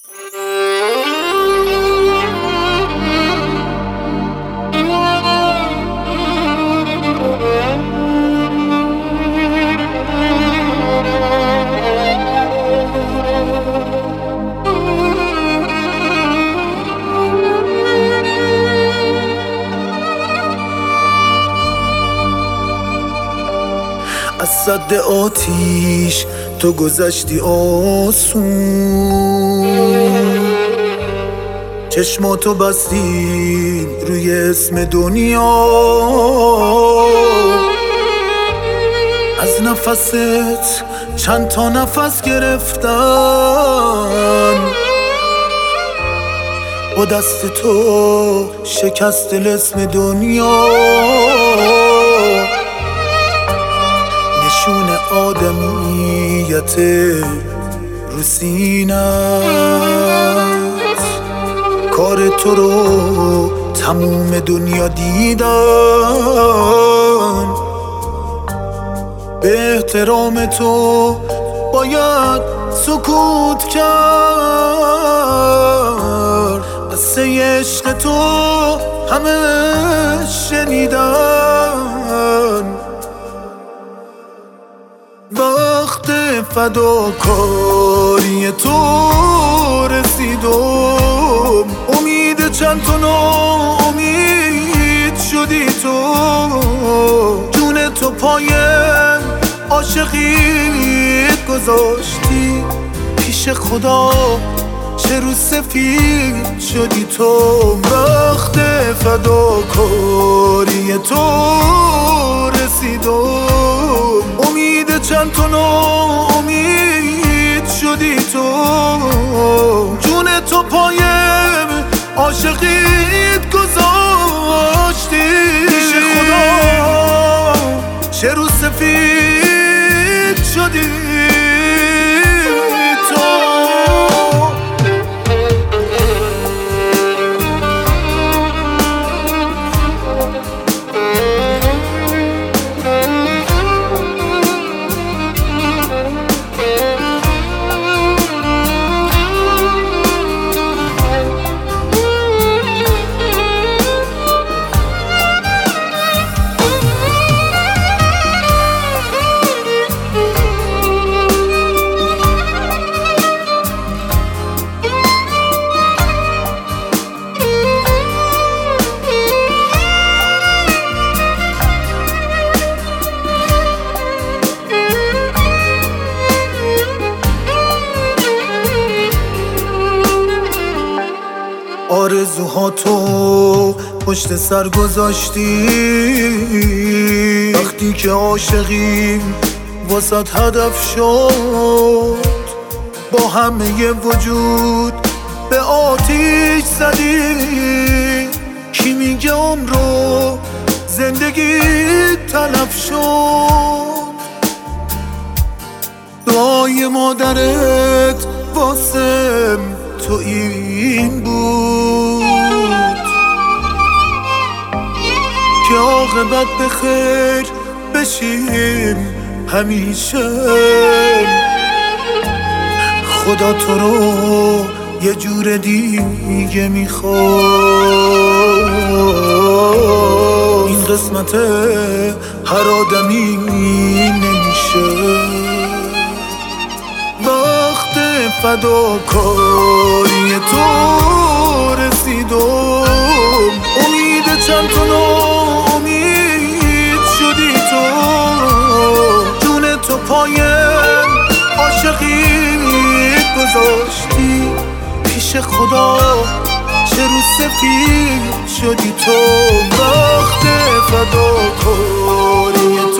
از سد آتیش تو گذشتی آسون، چشماتو بستی روی اسم دنیا. از نفست چند تا نفس گرفتن، با دست تو شکست اسم دنیا. نشون آدمیت رو سینت، کار تو رو تموم دنیا دیدن. به احترام تو باید سکوت کرد، قصه عشق تو همه شنیدن. وقت فداکاری تو رسیدم، امید چند تا ناامید شدی تو. جون تو پای عاشقیت گذاشتی، پیش خدا چه رو سفید شدی تو. وقت فداکاری تو رسیدم، امید چند تا ناامید شدی تو. جون تو پای عاشقیت گذاشتی، پیش خدا چه رو سفید شدی تو. آرزوهاتو پشت سر گذاشتی، وقتی که عاشقیم واسط هدف شد. با همه وجود به آتیش زدی، کی میگه عمرو زندگی تلف شد. دعای مادرت واسم تو این بود که عاقبت به خیر بشیم همیشه. خدا تو رو یه جور دیگه میخواد، این قسمت هر آدمی نمیشه. وقت فداکاری تو رسیدم، امید چند تا ناامید شدی تو. جون تو پای عاشقیت گذاشتی، پیش خدا چه رو سفید شدی تو. وقت فداکاری